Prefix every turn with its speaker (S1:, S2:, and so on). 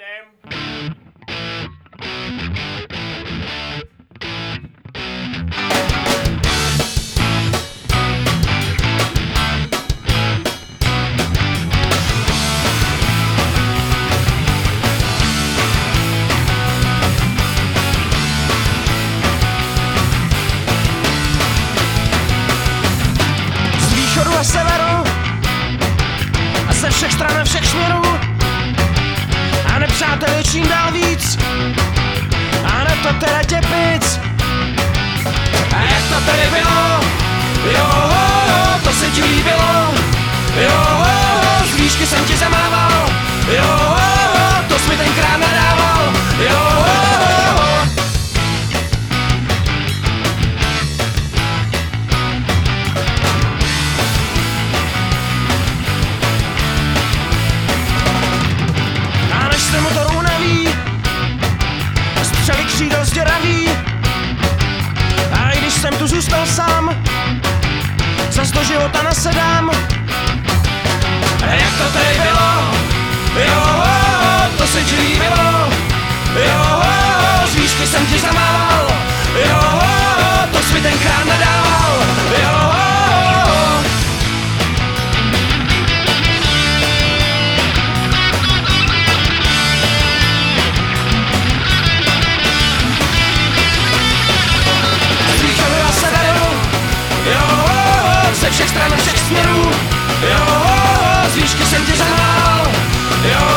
S1: jedem.
S2: Z východu a severu a ze všech stran a všech směrů a nepřátel je čím dál víc a ne to teda těpic. A jak to tady bylo, jo, to se ti líbilo, jo, z výšky jsem ti zamával, jo, to jsi mi tenkrát nadával, jo. A než se motor unaví, střely křídel zděraví, a i když jsem tu zůstal sám, zas do života nasedám. A jak to tady bylo, jo, to se ti líbilo, jo, z výšky jsem ti zamával, jo, to jsi mi tenkrát nadával, jo. Z východu a severu, jo, ze všech stran a všech směrů, jo, z výšky jsem ti zamával, jo.